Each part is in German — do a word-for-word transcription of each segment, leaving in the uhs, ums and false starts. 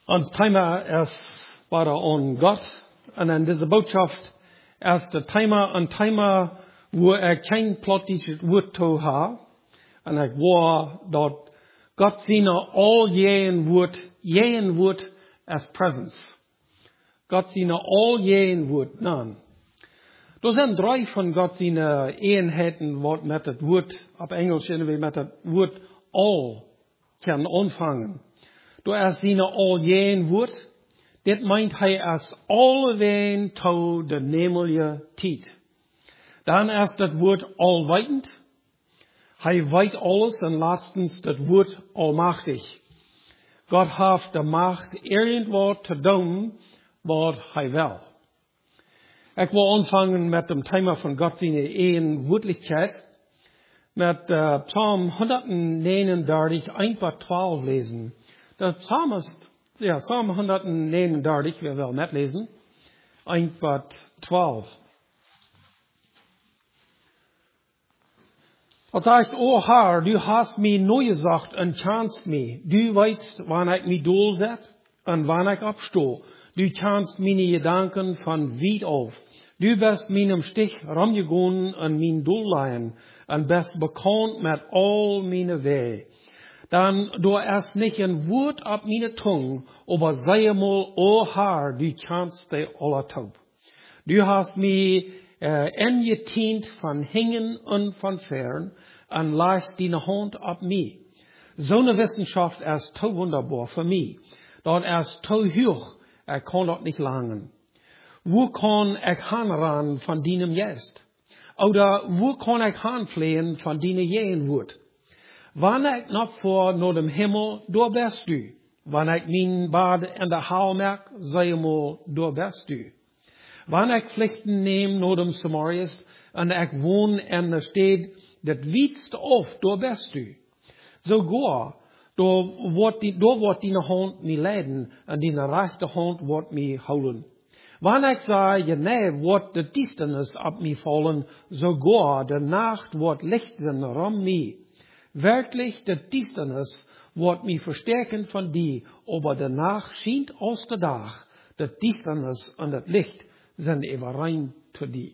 Ons Thema ist bei on Gott. Und in dieser Botschaft ist der Thema ein Thema, wo er kein plottisches Wort zu hat. Und ich war dort Gott seine all jeden Wort, jeden Wort als Präsenz. Gott seine all jeden Wort, nein. Da sind drei von Gott seine Einheiten, was mit dem Wort, auf Englisch irgendwie mit dem Wort all kann anfangen. Da ist seine all jeden Wort, das meint er als alleween zu der nämliche Zeit. Dann ist das Wort allweitend. Er weiß alles und letztens das Wort allmächtig. Gott hat die Macht, irgendwo zu tun, was er will. Ich will anfangen mit dem Thema von Gott seine Ehrenwürdigkeit, mit äh, Psalm hundertneununddreißig, eins bis zwölf lesen. Der Psalmist, ja, Psalm hundertneununddreißig, wir wollen mitlesen, eins bis zwölf. Er sagt, O Herr, du hast mir neu gesagt und kannst mich. Du weißt, wann ich mich durchsetze und wann ich abstehe. Du kannst meine Gedanken von weit auf. Du bist meinem Stich rumgegangen und mein Durchleihen und bist bekannt mit all meine Wege. Dann, du hast nicht ein Wort ab meine Zunge, aber sei mal, O Herr, du kannst die aller taub. Du hast mich äh, engetient von Hängen und von Fern und leist deine Hand ab mich. So eine Wissenschaft ist so wunderbar für mich. Dort ist so hoch, er kann dort nicht langen. Wo kann ich hanran von deinem Jest? Oder wo kann ich hanflehen von deinem Jehenwort? Wann ich noch vor nur dem Himmel, du bist du. Wann ich mein Bad in der Hau merk, sei mal, du bist du. Wann ich Pflichten nehme nur dem Samarias und ich wohne in der Stadt, das wiedst auf, du bist du. Sogar, da wird die, da wird deine Hand mich leiden und deine rechte Hand wird mich holen. Wann ich sage, nee, wird die Düsternis ab mir fallen, sogar der Nacht wird Licht sein um mich. Wirklich, die Düsternis wird mich verstärken von dir, aber der Nacht scheint aus der Tag, die Düsternis und das Licht sind überein zu dir.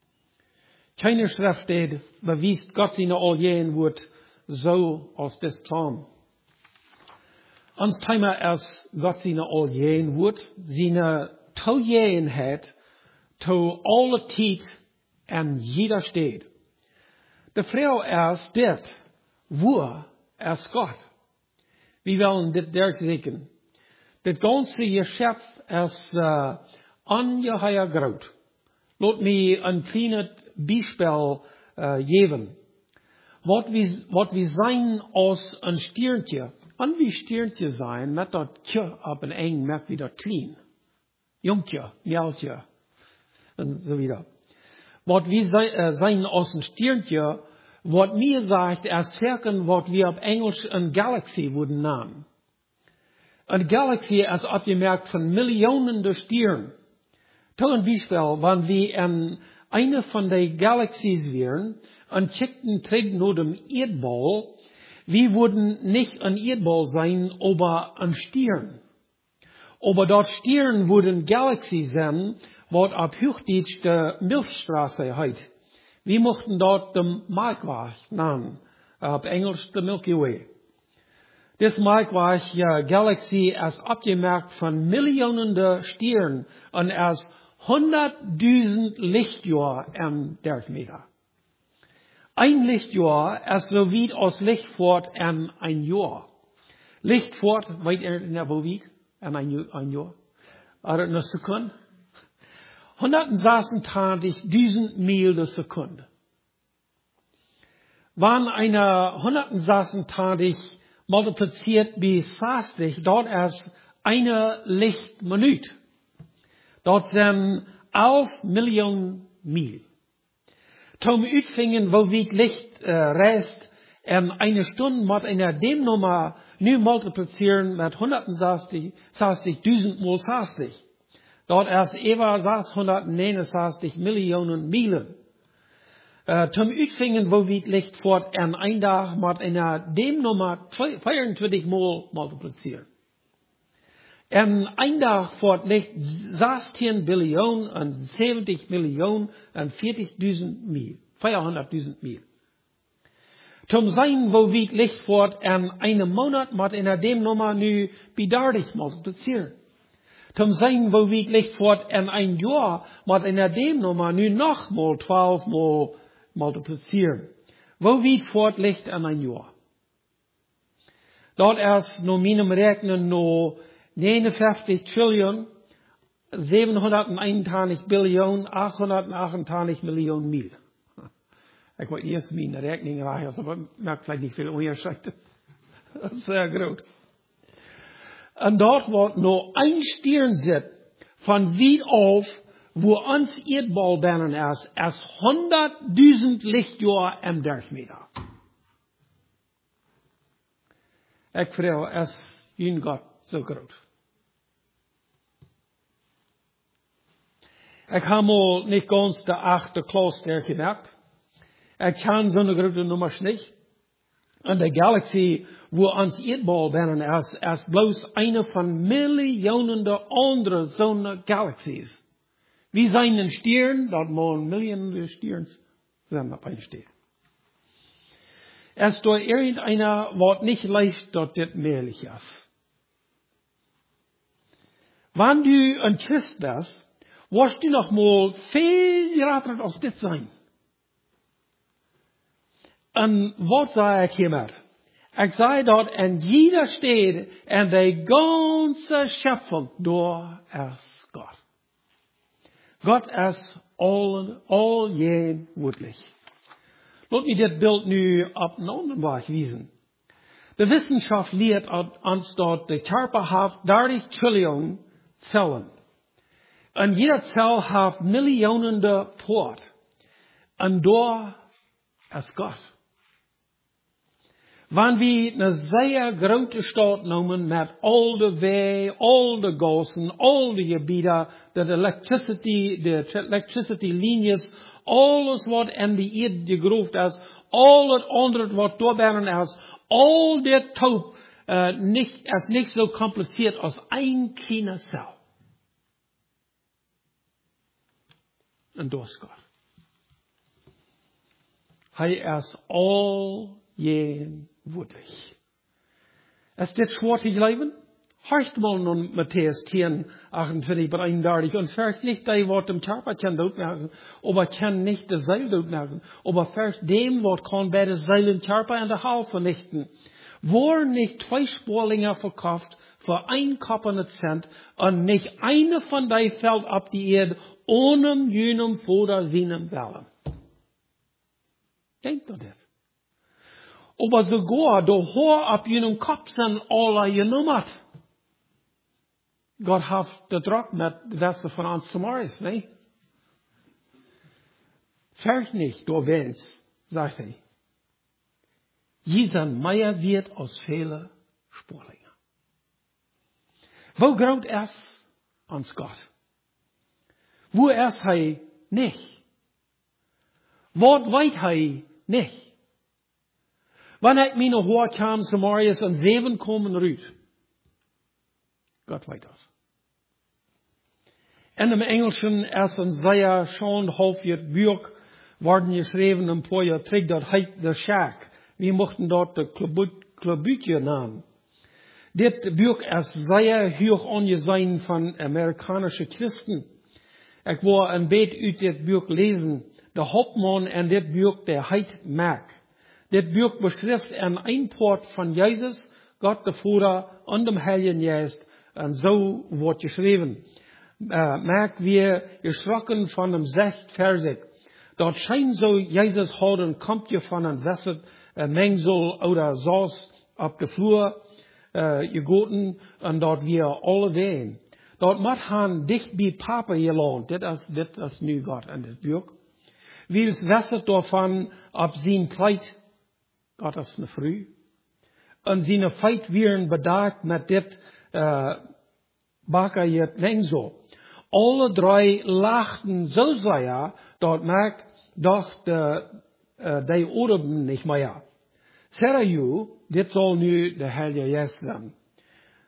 Keine Schrift beweist Gott seine all Wort so aus des Psalm. Uns Thema ist Gott seine all Wort, seine Taujenheit, zu alle Zeit an jeder Stadt. Die Frau ist das, wo ist Gott. Wir wollen das durchsehen. Das ganze Geschöpf ist äh, ungeheuer groß. Lass mich ein kleines Beispiel äh, geben. Was wir, was wir sein aus ein Sternchen, und wie Sternchen sein, mit das Tje ab en eng, merkt wieder klein. Jungtje, Mjältje, und so wieder. Was wir sein, äh, sein aus ein Sternchen, was mir sagt, er cirken, was wir auf Englisch eine Galaxie würden nennen. Eine Galaxie ist abgemerkt von Millionen der Sterne. Zum Beispiel, wenn wir in eine von den Galaxies wären und schickten Träg nur dem Erdball, wir würden nicht ein Erdball sein, aber ein Stern. Aber dort Sterne würden Galaxies sein, was auf Hochdeutsch die Milchstraße heißt. Wir mochten dort den Milchweg nennen, auf Englisch die Milky Way. Das Milchweg ja, Galaxie ist abgemerkt von Millionen der Sterne und ist hunderttausend Lichtjahre im Durchmesser. Ein Lichtjahr ist so weit aus Lichtfort in ein Jahr. Lichtfort, weit in der Welt, in ein, ein Jahr. Oder eine Sekunde. hundertsechsundzwanzigtausend Mil der Sekunde. Wenn eine hundertsechsundzwanzig multipliziert bei sechzig, dort ist eine Lichtminute. Dort sind elf Millionen Mil. Zum Utfingen, wo wie Licht äh, reist, in eine Stunde mit einer dem Nummer nu multiplizieren mit hundertsechzigtausend mal sechzig. Dort ist über sechshundertneunundsechzig Millionen Meilen. Äh, zum Utfingen, wo wie Licht fort in ein Tag mit einer dem Nummer vierundzwanzig mal multiplizieren. En een dag voor ligt zestien biljoen en zeventig miljoen en veertigduizend mil. vierhonderdduizend mil. Zum zijn wo wie ligt voort en een maand moet in dem nummer nu bedaardig multipliceren. Zum zijn wo wie ligt voort en een jaar moet in dem nummer nu nog mal twaalf mal multipliceren. Wo wie voort ligt in een jaar. Dat is no minum rekenen no negenenvijftig triljoen, zevenhonderdeenentwintig biljoen, achthonderdachtentwintig miljoen mil. Ik weet eerst mijn rekening raken, maar ik merk vielleicht niet veel onderscheid. Dat is sehr groot. En dort wordt nog een stier zit van wie af, wo ons Erdball binnen is, is honderdduizend lichtjaar en dertig meter. Ik vraag, is jullie God zo groot? Ik heb mal niet ganz de achte klooster gemerkt. Ik ken zo'n grote nummers niet. En de galaxie, wo ons Erdball binnen is, is bloos eine van miljoenen andere zo'n galaxies. Wie zijn een stieren, dat mogen miljoenen stieren zijn op een stier. Es door irgendeiner wat nicht leicht, dat dit möglich ist. Wenn du ein Christ bist, wirst du noch mal viel geraten als dit sein. En wat zei ik hiermee? Ik zei dat in jeder stede en de ganze Schöpfung door is God. God is al, al jen woordlich. Laat me dit beeld nu op een andere weg wijzen. De wetenschap leert ons dat de Körper heeft dertig triljoen cellen. En jeder cel heeft miljoenen poort. En door is God. Wanneer we een zeer grote stad nemen met al de wegen, al de gassen, al de gebieden, de electricity, de electricity linies, alles wat in de eerd gegroefd is, al het andere wat doorbinnen is, al dit taub uh, nicht, is niet zo compliceerd als een kleine cel. En dat is God. Hij is al jen woordlich. Is dit schwer te geloven? Horcht mal nun Matthäus tien, achtentwintig bis einunddreißig und vielleicht nicht die Wort im Körper kann dort merken, aber kann nicht das Seil dort merken, aber vielleicht dem Wort kann beide Seil im Körper und der Hals vernichten. Wo nicht zwei Spurlinger verkauft für ein Koppernet Cent und nicht eine von die fällt ab die Erde ohne jenem Vater seinem Wellen. Denkt doch das. Aber sogar der Haar ab jenem Kopf sind alle genummert. Gott hat de druk met de westen van ons Samaris, nee? Vergt nicht, du wens, sagt er. Jeder Meier wird aus vielen Spurlingen. Wo groot ist uns Gott? Wo ist er nicht? Wat weet hij nicht? Wanneer ik mij nog hoor kwam Samarias en zeven komen eruit. Gott weet dat. En im Englischen ist ein sehr schön häufig Buch worden geschrieben, ein paar Jahre zurück, das heißt The Shack. Wir mochten dort die Klabütje nennen. Dit Buch ist sehr hoch angesehen von amerikanischen Christen. Ich war ein Bett uit dit Buch lesen. Der Hauptmann in dit Buch, der heißt Mac. Dit Buch beschreibt ein Einport von Jesus, Gott der Vater und dem Heiligen Geist. Und so wird geschrieben. Uh, merk wir geschrocken von dem Secht Versig. Dort scheint so Jesus houden kommt je van een Wässer uh, Mengsel oder Sauce op de Flur uh, gegoten und dort wir alle wehen. Dort macht han dicht bei Papa gelohnt. Dit is, dit is nu Gott in dit Buch. Wie es Wässer davon ab sein Kleid, Gott ist ne Früh. Und seine Feit wären bedacht mit dit uh, Bakker je Mengsel. Alle drei lachten so sehr, dort merkt doch de, uh, die Ohren nicht mehr. Seraju, dit soll nu de Heilige Geist sein.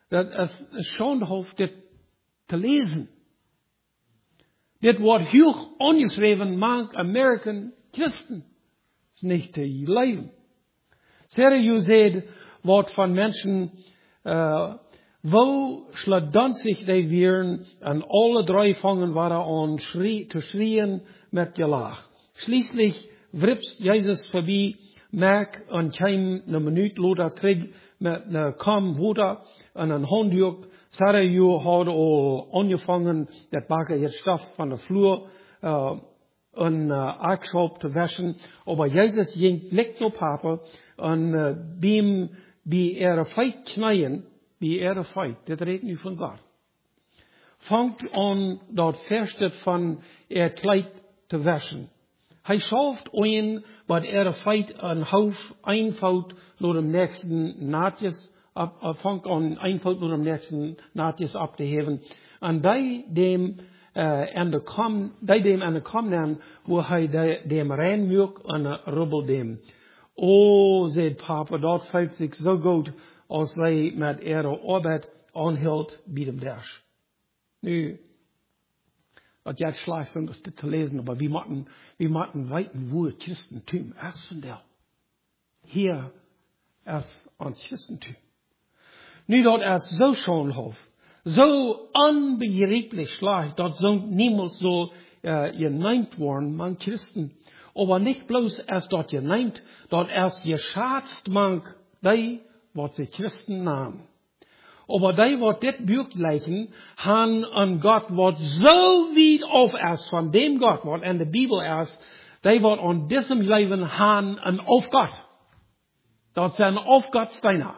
Dat is schon hoef dit te lezen. Dit wordt hoog ongeschreven, maak American Christen. Is niet te leven. Serieus zegt, wat van mensen, uh, wo slaat zich die weer en alle drie vangen waren aan schrie, te schreien met gelach. Schließlich wrips Jezus voorbij, merk en kwam een minuut later terug met een kam water en een handdoek. Serieus had al aangevangen, dat bakken het stof van de vloer, uh, een uh, akschop te waschen. Aber Jezus ging licht op hapen en uh, bij bij er feit knijden, bij er feit. Dit redt nu van God. Fangt aan dat verste van er kleid te waschen. Hij schaft een wat er feit een hoofd eenvoud door de nächsten naadjes, ab, fangt aan eenvoud door de nächsten naadjes op te heven. En bij dem Uh, en de kam, die dem aan de kam nemen, waar hij de, dem reinmjölk en uh, rubbel dem. Oh, zegt papa, dat fällt zich zo goed, als hij met ihre arbeid aanhield bij dem Dersch. Nu, dat jij slecht om dat te lezen, maar we moeten, we moeten weten, wo het Christentum is vandaag. Hier is ons Christentum. Nu, dat is zo schoonhof. Zo onbegrijpelijk slecht, dat zo niemand zo uh, genannt worden, man Christen. Aber nicht bloß als dat genannt, dat als geschaatst man, die wat ze Christen namen. Aber die wat dit buurt lijken, han een God wat zo wied of is van dem God wat in de Bibel is, die wat aan diesem leven han een of God. Dat zijn of God steiner.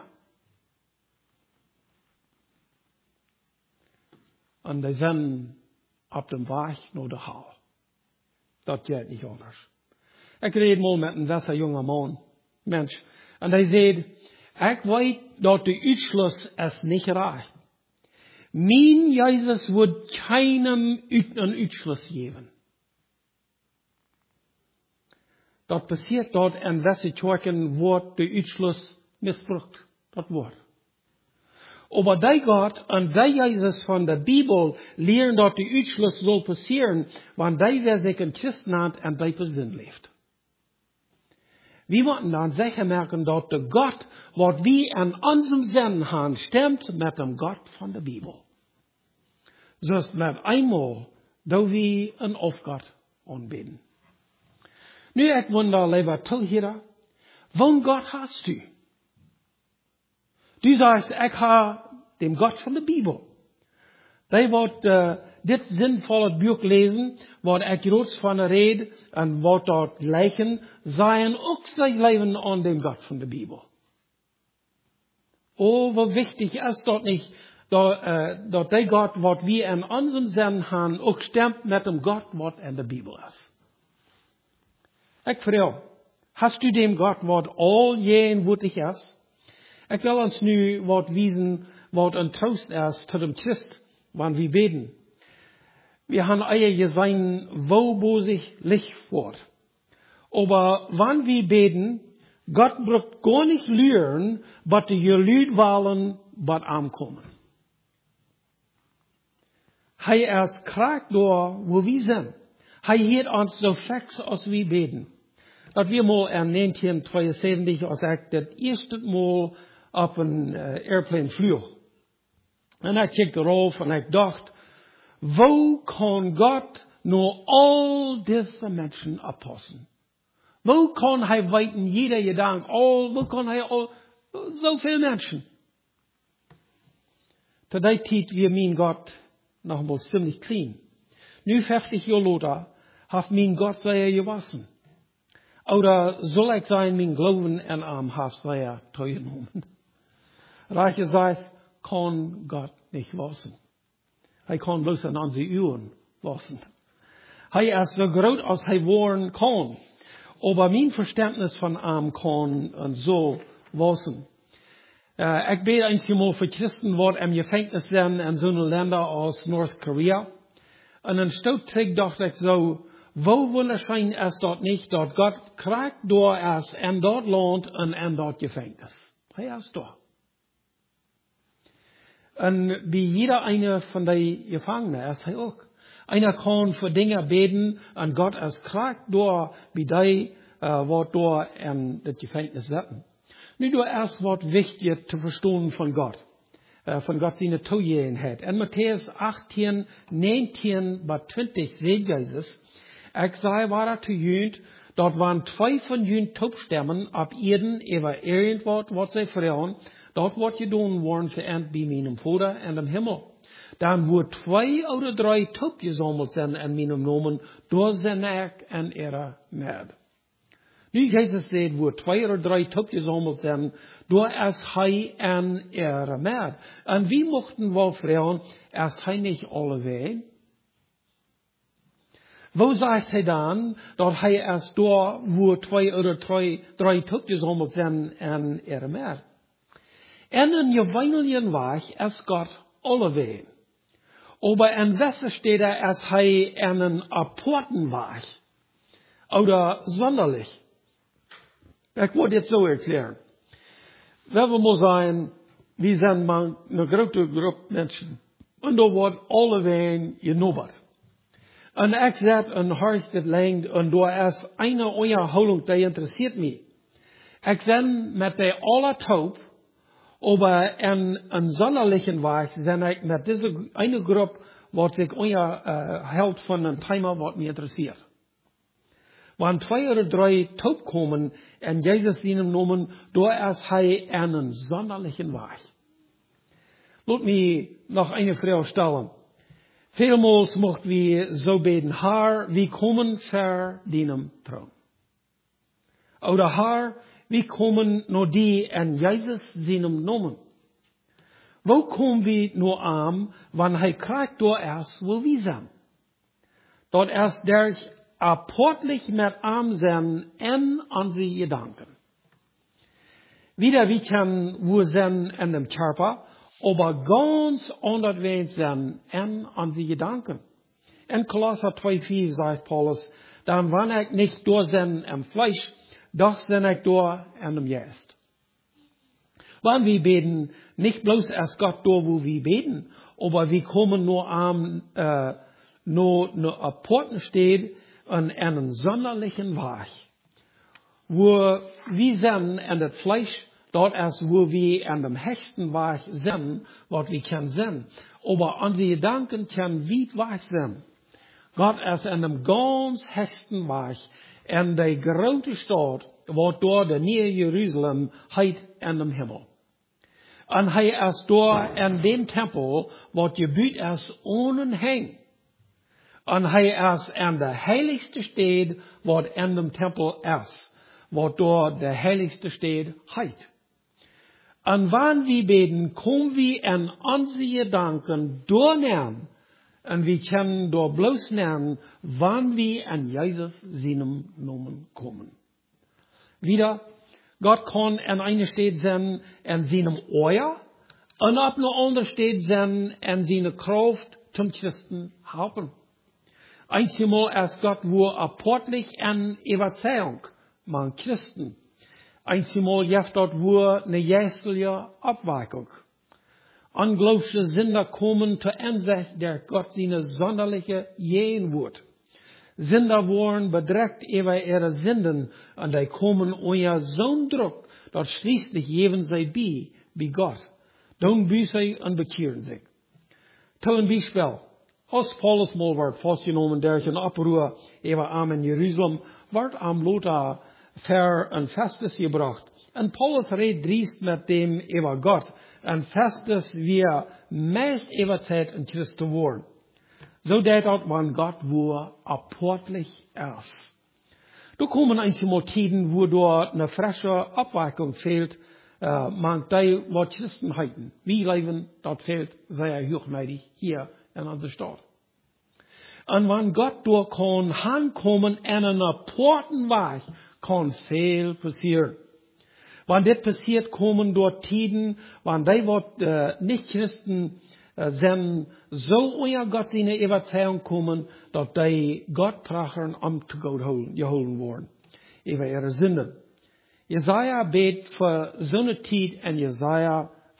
En die zijn op de weg naar de hel. Dat gaat niet anders. Ik reed mal met een wesse jonge man, mens. En hij zei, ik weet dat de uitschluss is niet recht. Mijn Jezus wordt keinem een uitschluss geven. Dat passiert dort in wesse kerken wordt de uitschluss misbruikt. Dat wordt. Aber die Gott und die Jesus von der Bibel lehren, dass der Ausschluss soll passieren, wenn die, wer sich ein Christen hat, und die Person lebt. Wir müssen dann sicher merken, dass der Gott, was wir in unserem Sinn haben, stimmt mit dem Gott von der Bibel. So ist mit einmal, da wir einen Aufgott anbeten. Nu, ich wundere, lieber Zuhörer, wann Gott hast du? Du sagst, ich habe dem Gott von der Bibel. Die wird uh, dit sinnvolle Buch lesen, wat ich groß von rede, und wat dort leichen, seien auch sein Leben an dem Gott von der Bibel. Oh, wie wichtig ist dort nicht, dass, uh, dass der Gott, was wir in unserem Sinn haben, auch stimmt mit dem Gott, was in der Bibel ist. Ich frage, hast du dem Gott, was all jenwürdig ist? Ich will uns nu wat wiesen, wat een Trost ist zu dem Christ, wann wir beten. Wir haben eier gesehen, wo bo sich Licht fort. Aber wann wir beten, Gott braucht gar nicht lehren, but die Gelüt wollen, but ankommen. Hij ist krank door, wo wir sind. Hij hielt uns so fix, als wir beten. Dat wir mal in negentien-tweeënzeventig, als ich das erste Mal op een uh, airplane vloog. En ik keek erop en ik dacht, wo kan God nou al deze mensen oppassen? Wo kan hij weten, jeder gedank, al, wo kan hij al, zoveel mensen? Zu der tijd wie mein Gott noch einmal ziemlich klein. Nu vijftig jaar later, hat mein Gott sehr gewassen. Oder soll ich sein, mein Glauben in ihm hat sehr teilgenommen. Reiche sagt, kann Gott nicht wassen. Hij kann bloß an unsere Ohren wassen. Hij ist so groß, als hij worden kann. Aber mein Verständnis von ihm kann und so wassen. Uh, ich bete einmal für Christen, die im Gefängnis sind in so einem Länder als Nordkorea. Und dann steht dachte ich so, wo wunderschön ist dort nicht, dort Gott kriegt dort ist in dort Land und in dort Gefängnis. Hij ist dort. Und wie jeder eine von den Gefangenen ist er auch. Einer kann für Dinge beten und Gott als krank durch, wie die, äh, was durch in das Gefängnis sitzen. Nun, du erst was wichtig zu verstehen von Gott. Äh, von Gott seine Zugehenheit. In Matthäus achtzehn, neunzehn bis zwanzig sagt Jesus, ich sei war zu jünd, dort waren zwei von jünd Taubstimmen ab Erden, über irgendwas, was sie fragen, dort wird gedaan worden für Ent bei meinem Vater in dem Himmel. Dann wo zwei oder drei taub gesammelt sind in meinem Namen, da sind ich in ihrer Mitte. Nu, Jesus sagt, wo zwei oder drei taub gesammelt sind, da ist hij in ihrer Mitte. Und wie mochten wir fragen, ist hij nicht alle Wege? Wo sagt hij dann, dass hij erst da, wo zwei oder drei, drei taub gesammelt sind in ihrer Mitte? In een gewöhnlichen Weg ist Gott alle Wege. Aber in Westen steht er, als hij in een aparten Weg. Oder sonderlich. Ich wollte jetzt so erklären. Wenn wir mal sagen, wir sind mal eine große Gruppe Menschen. Und da wird alle Wege genubbert. Und ich sage, ein Hart das lenkt, und da ist eine Unterhaltung, die interessiert mich. Ich bin mit der aller taub, aber in einem sonderlichen Weg sind ich mit dieser eine Gruppe, was sich unterhält äh, von einem Thema, was mich interessiert. Wenn zwei oder drei taub kommen, in Jesus ihnen Namen, da ist er in einem sonderlichen Weg. Lass mich noch eine Frage stellen. Vielmals mochten wir so beten, Herr, wir kommen vor deinem Thron. Oder Herr, wir kommen nur die in Jesus seinem Namen. Wo kommen wir nur an, wenn er kriegt, da erst, wo wir sind? Dort erst der apportlich mit arm sein in unsere Gedanken. Wieder wir können, wo sind in dem Körper, aber ganz anders sind in unsere Gedanken. In Kolosser zwei vier sagt Paulus, dann wenn ich nicht durch sind im Fleisch, doch sind ich durch in dem Geist. Wenn wir beten, nicht bloß erst Gott durch, wo wir beten, aber wir kommen nur am, äh, nur, nur an Porten steht, in einem sonderlichen Weg, wo wir sind in das Fleisch, dort erst, wo wir an dem höchsten Weg sind, was wir können sein. Aber unsere Gedanken können weit weg sein. Gott ist in dem ganz höchsten Weg, in der großen Stadt, wo dort der Nähe Jerusalem heit in dem Himmel. Und er ist dort in dem Tempel, wo gebaut ist ohne Hängen. Und er ist in der heiligste Stadt, wo in dem Tempel ist, wo dort der heiligste Stadt heit. Und wenn wir beten, kommen wir in unsere Gedanken durchnehmen. Und wir können dort bloß nehmen, wann wir in Jesus seinem Namen kommen. Wieder, Gott kann in einer Stadt sein, in seinem Ohr, und auf einer anderen Stadt sein, in seiner Kraft zum Christen helfen. Einmal ist Gott wo apportlich in Überzeugung, man Christen. Einmal jest dort wo eine geistliche Abweichung. Unglaubliche Sünder kommen zur Einsicht, der Gott seine sonderliche Gehen wird. Sünder wurden bedrückt über ihre Sünden und die kommen unter so'n Druck, dass schließlich geben sie bei, bei Gott. Dann büßen und bekehren sich. Till ein Beispiel. Als Paulus mal wird festgenommen, der ein Abruhr über Arm in Jerusalem, wird am Lothar für ein Festes gebracht. Und Paulus redet driest mit dem über Gott. Ein Festes, wie er meist über Zeit in Christus worden. So dat dat man Gott wo apportlich ist. Da kommen einmal Tiden, wo dort eine frische Abweichung fehlt, äh, man die, was Christen halten. Wie leben, dort fehlt sehr hochneidig hier in unserer Stadt. Und wenn Gott durch kann ankommen in einen apporten Weg, kann viel passieren. Wenn das passiert, kommen dort Tiden, wenn die, was äh, nicht Christen äh, sind, so unter Gott seine Überzeugung kommen, dass die Gott prachen, um zu Gott geholen worden. Über ihre Sünden. Jesaja bet für so eine Zeit in Jesaja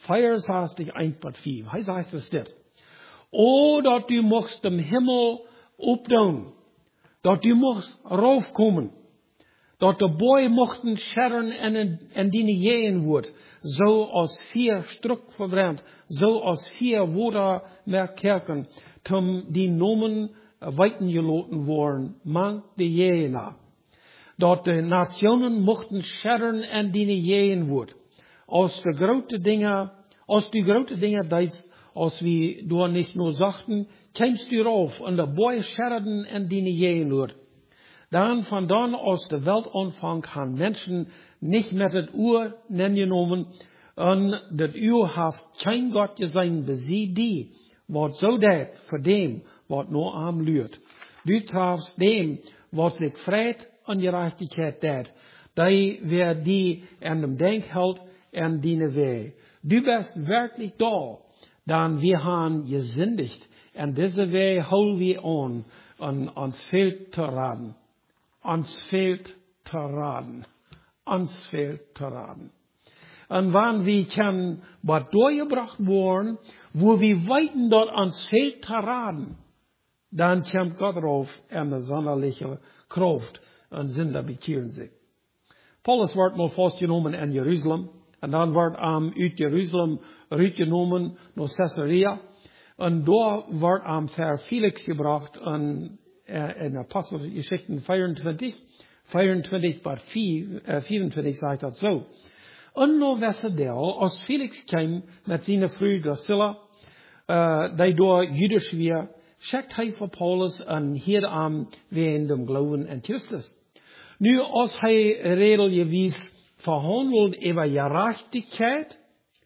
vierenzestig, eins bis vier. Hij sagt es dit. O, dat du mocht dem Himmel opdoen. Dat du mocht raufkomen. Dat de boy mochten scherren en, en die jeën wordt. Zo als vier struk verbrannt. Zo als vier woorden meer kerken. Tom die nomen weiten geloten worden. Mank de jeena. Dat de nationen mochten scherren en die jeën wordt. Als de grote dingen, als die grote dingen deed, als we door niet nur sagten, kämst du rauf und de boy scherren en die jeën wordt. Dan van dan als de Weltanfang han Menschen nicht met het Uhr nennen en dat Uhr haft kein Gott gesehen, besie die, wat zo deed voor dem, wat nur am lürt. Du trafst dem, wat sich vreit en gerechtigkeit deed, die wer die an dem Denk hält en diene weh. Du bist wirklich da, dan wir han gesündigt, en diese weh hol wir an, en ons fehlt zu raden. Ons fehlt zu raden. Ons fehlt zu raden. Und wann wir kann, was durchgebracht worden, wo wir weiten dort ons fehlt zu raden, dann kommt Gott rauf eine sonderliche Kraft und Sünder bekehren sich. Paulus wird mal festgenommen in Jerusalem, und dann wird am um, uit Jerusalem rübergenommen nach Caesarea, und dort wird am um, Herr Felix gebracht, und in Apostelgeschichten vierundzwanzig, vierundzwanzig bis vierundzwanzig sagt das so. Und noch Wessedel, als Felix kam mit seiner Frau Drusilla, äh, die dort jüdisch war, schickt er für Paulus an hier am wegen dem Glauben an Christus. Nu, als er regelgewies verhandelt über Gerechtigkeit,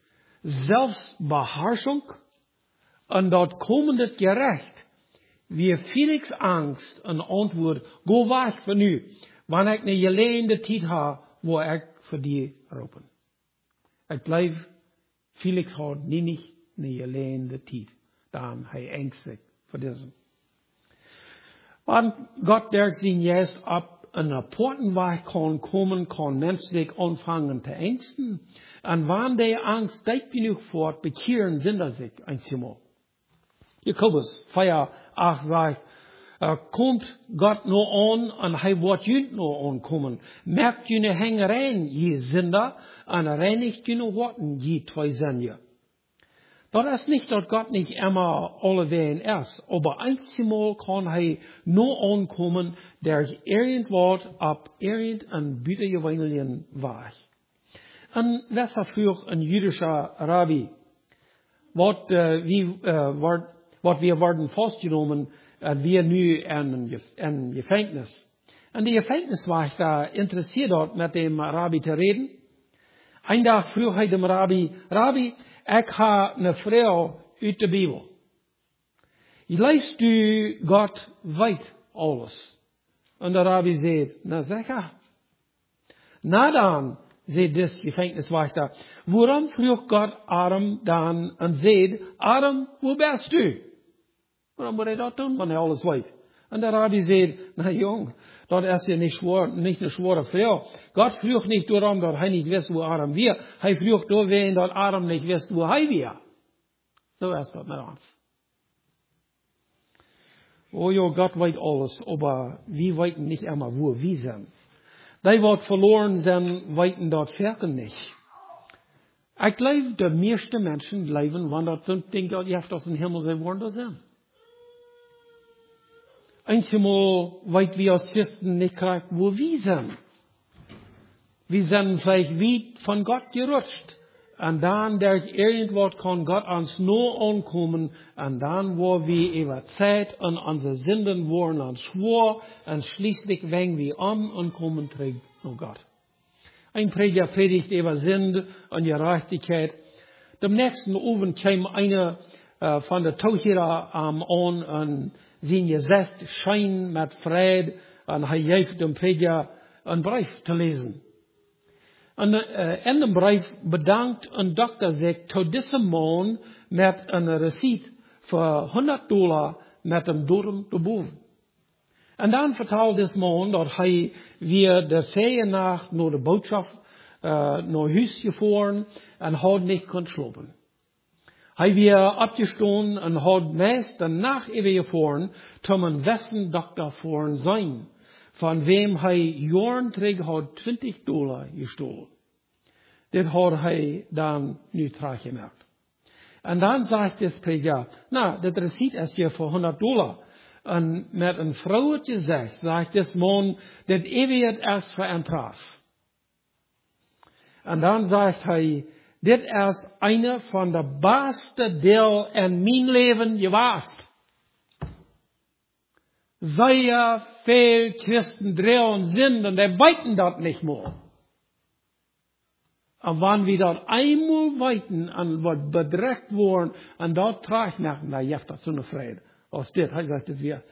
Selbstbeherrschung und dort kommende Gerecht, wie Felix Angst en antwoord, go weg van nu, wanneer ik een geleende tijd heb, wo ik voor die roepen. Ik blijf, Felix had niet een geleende tijd. Dan hij angstig voor deze. Want God der zijn juist op een aparte weg kan komen, kan menselijk aanvangen te angsten. En wanneer die angst diep genoeg voort, bekehren zinder zich eenmaal. Jakobus vier acht sagt, uh, kommt Gott nur an, und hij wird jünt nur ankommen. Merkt jene Hängereien, je Sünder, und reinigt jene Worten, je zwei Sünde. Das ist nicht, dass Gott nicht immer alle Wehen ist, aber einmal kann er nur ankommen, der irgendwo ab irgendein Bütergewangelien war. Und das war früher ein jüdischer Rabbi, wat, uh, wie, uh, wat, wat wir werden festgenommen, uh, wir nu in ein Gefängnis. Und die Gefängnis war ich da interessiert dort, mit dem Rabbi zu reden. Ein Tag früh ich dem Rabbi, Rabbi, ich habe eine Frau uit der Bibel. Leist du Gott weit alles? Und der Rabbi sagt, na sicher. Na dann, sagt das Gefängniswächter, warum fragt Gott Adam dann und sagt, Adam, wo bist du? Warum muss er das tun, wenn er alles weiß? Und der Rabbi sagt, na Jung, das ist ja nicht schwer, nicht eine schwere Frage. Gott fragt nicht darum, dass er nicht weiß, wo Adam wir. Er fragt nur, wen, dass Adam nicht weiß, wo er wir. So ist das mit uns. Oh ja, Gott weiß alles, aber wir wissen nicht immer, wo wir sind. Die, die verloren sind, wissen das Ferken nicht. Ich glaube, die meisten Menschen leben, wenn das denken, dass ihr aus dem Himmel sein wollen, sind. Einmal weit wir als Christen nicht kriegen, wo wir sind. Wir sind vielleicht wie von Gott gerutscht. Und dann, der irgendwo kann Gott uns nur ankommen. Und dann, wo wir über Zeit und unsere Sünden wurden und schwor, und schließlich wenn wir um und kommen trägt nur Gott. Ein Prediger predigt über Sünde und Gerechtigkeit. Dem nächsten Abend kam einer äh, von der Taucherer ähm, an und sein Gesicht scheint mit Freude und er hilft dem Prediger einen Brief zu lesen. Und äh, in dem Brief bedankt ein Doktor sich zu diesem Mann mit einer Receipt für hundert Dollar mit dem Durm zu boven. Und dann vertelt das Mann, dass er wir der Feriennacht nur die Botschaft uh, naar huis gefahren en had niet kunnen slapen. Hij weer opgestaan en had meest de nacht even gefahren, om een wessendokter voor zijn, van wem hij jaren terug had twintig dollar gestolen. Dit had hij dan nu teruggemaakt. En dan zegt de spreker, nou, dit receipt is hier voor honderd dollar. En met een vrouwtje zegt, zegt dit man, dit even is voor een prijs. En dan zegt hij, dit is een van de beste deel in mijn leven geweest. Zeer veel Christen drehen sind und die weiten dat nicht mehr. Und wenn wir dat einmal weiten und wat bedreigt worden, und dort trage nach, da jeft dat zo'n vrede. Als dit, hij zegt het weer.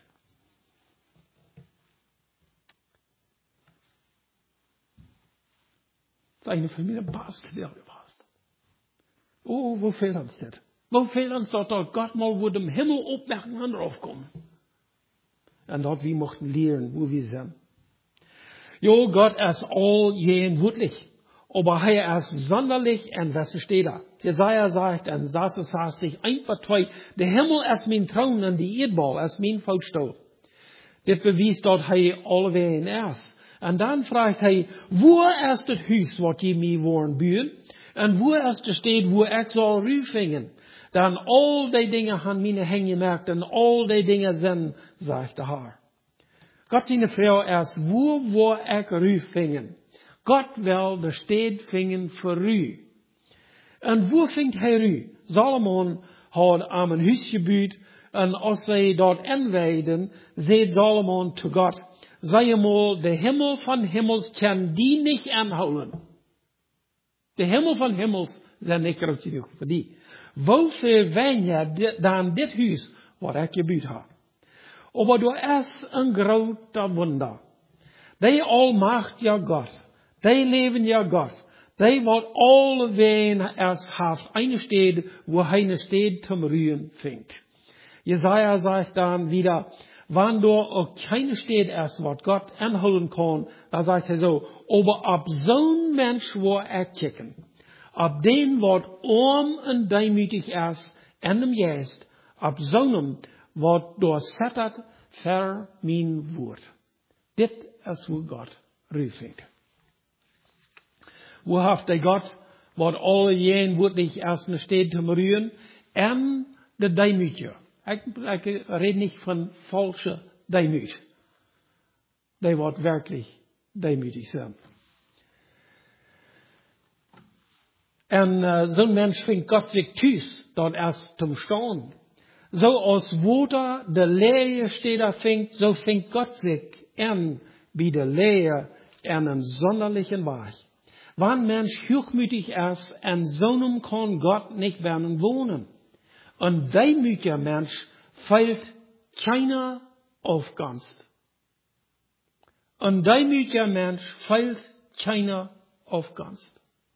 Dat is een van mijn beste deel geweest. Oh, wo fehlt uns dit? Wo fehlt uns dat dat Gott mal wo dem Himmel opmerken en erop komen? En dat we mochten leren wo wir sind. Jo, Gott ist allgegenwärtig. Aber er ist sonderlich und was steht da? Jesaja sagt, und das ist hastig, ein paar zwei, der Himmel ist mein Thron und die Erdball ist mein Fußstuhl. Das beweist dort, er allewegen ist. Und dann fragt er, wo ist das Haus, was je mir wollen bauen? Und wo ist das steht, wo ich soll rüfingen? Dann all die Dinge haben meine Hänge gemerkt und all die Dinge sind, sagt der Herr. Gott seine Frau ist, wo wo ich rüfingen? Gott will de steed vingen voor u. En wo vindt hij u? Salomon had aan een huis gebouwd. En als zij dat inwijden, zei Salomon te God, zei eenmaal, de hemel van hemels kan die niet aanhouden. De hemel van hemels zijn niet groot genoeg voor die. Hoeveel weinig dan dit huis wat ik gebouwd heb. Maar er is een grote wonder. Die almachtige God. Die leven ja Gott. Die wat alle ween erst haft eine Stede, wo eine Stede zum Rühren fängt. Jesaja sagt dann wieder, wann du auch keine Stede erst, was Gott anholen kann, da sagt er so, aber ab so'n Mensch wo er kicken, ab den wat arm und demütig ist, en dem Geist, ab so'nem, wat durchsettert, ver mein Wort. Dit ist wo Gott rüfengt. Wo haft der Gott, wat alle jenen wirklich erst steht zum Rühren, en de Demütiger. Ich, ich rede nicht von falscher Demüt. Die wat wirklich demütig sind. En uh, zo'n Mensch findet Gott sich tüß, dort erst zum Staunen. So als Water de Leere steht da findet, so findet Gott sich an, wie de Leere an einen sonderlichen Weg. Wann Mensch hochmütig ist, en so'nem kann Gott nicht werden wohnen. Ein demütiger Mensch fällt keiner Aufganst. Ein demütiger Mensch fällt keiner Aufganst.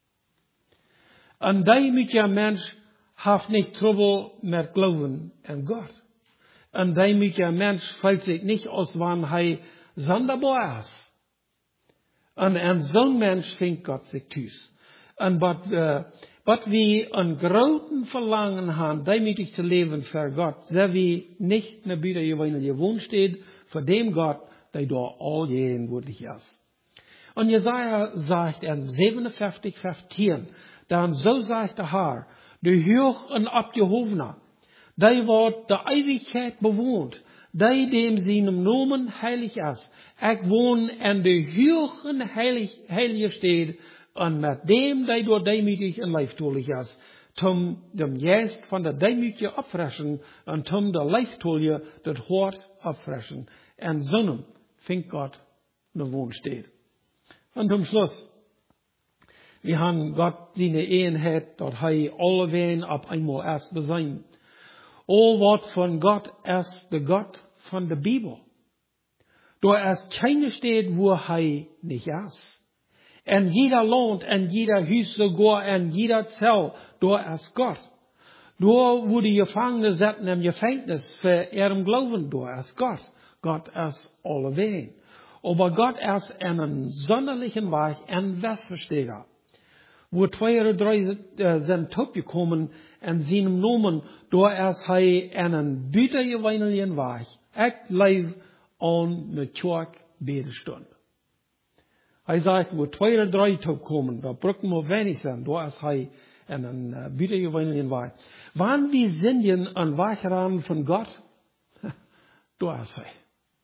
Ein demütiger Mensch hat nicht Trouble mit Glauben an Gott. Ein demütiger Mensch fällt sich nicht aus, wann er sonderbar ist. Und ein zo'n Mensch findet Gott sich tüß. Und wat, uh, wat wir einen großen Verlangen haben, demütig zu leben für Gott, so wie nicht mehr wieder gewohnt steht, für dem Gott, der da allgegenwärtig ist. Und Jesaja sagt in siebenundfünfzig, fünfzehn, dann so sagt der Herr, der Hoch und Abgehobener, der wird der Ewigkeit bewohnt, der dem seinem Namen heilig ist. Ich wohne in der höchsten heilig, heilige Stadt und mit dem, der dort demütig und leiftolig ist, zum dem Geist von der Demütige abfressen und zum der Leiftolige das Hort abfressen. Und so fängt Gott eine Wohnstätte. Und zum Schluss, wir haben Gott seine Einheit, dort er alle wen ab einmal erst besein. O Wort von Gott ist der Gott von der Bibel. Da ist keine Stadt, wo er nicht ist. In jeder Land, in jeder Haus, sogar in jeder Zelle, da ist Gott. Da, wo die Gefangenen sitzen im Gefängnis für ihren Glauben, da ist Gott. Gott ist allewegen. Aber Gott ist einen sonderlichen Weg, ein Westversteher. Wo zwei oder drei äh, sind topgekommen in seinem Namen, da ist er einen bütergewöhnlichen Weg. Ich lebe an eine Kirche Bedestunde. Er sagt, wo zwei oder drei topkommen, da brücken wir wenig sein, da ist er einen äh, bütergewöhnlichen Weg. Wann wir sind an Wegran von Gott, da ist er.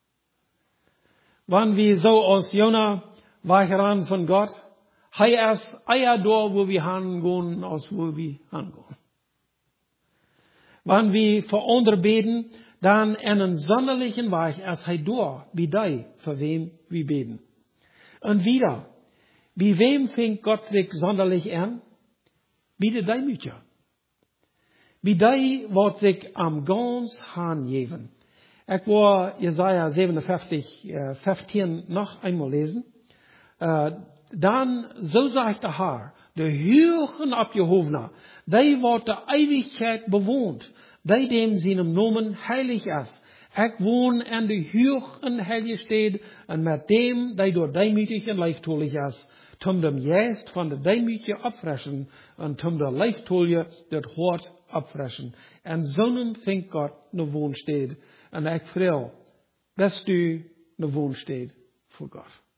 Wann wir so aus Jona Wegran von Gott, er ist eher da, wo wir hingehen, als wo wir hingehen. Wenn wir für andere beten, dann einen sonderlichen Weg ist er da, wie die, für wem wir beten. Und wieder, wie wem fängt Gott sich sonderlich an? Wie die Demütiger. Wie die, wird sich am ganz Hahn geben. Ich war Jesaja siebenundfünfzig, äh, fünfzehn noch einmal lesen. Äh, Dann, so sagt der Herr, der Höhen abgehobener, die wird der Ewigkeit bewohnt, die dem seinem Namen heilig ist. Ich wohne an der Höhen heilig steht, und mit dem, die durch demütig und leichttulich ist, zum dem Geist von der Demütige abfressen, und zum der Leichttulige das Hort abfressen. Und sonnen fängt Gott ne Wohn steht, und ich freue, dass du ne Wohn steht vor Gott.